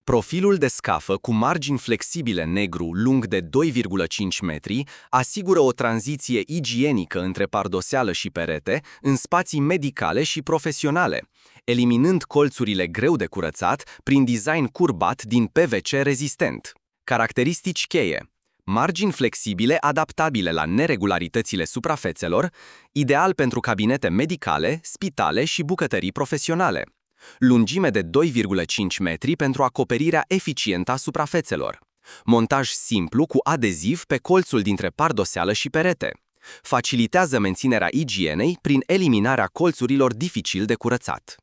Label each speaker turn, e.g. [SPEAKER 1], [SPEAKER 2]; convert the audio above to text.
[SPEAKER 1] Profilul de scafă cu margini flexibile negru lung de 2,5 metri asigură o tranziție igienică între pardoseală și perete în spații medicale și profesionale, eliminând colțurile greu de curățat prin design curbat din PVC rezistent. Caracteristici cheie: margini flexibile adaptabile la neregularitățile suprafețelor, ideal pentru cabinete medicale, spitale și bucătării profesionale. Lungime de 2,5 metri pentru acoperirea eficientă a suprafețelor. Montaj simplu cu adeziv pe colțul dintre pardoseală și perete. Facilitează menținerea igienei prin eliminarea colțurilor dificil de curățat.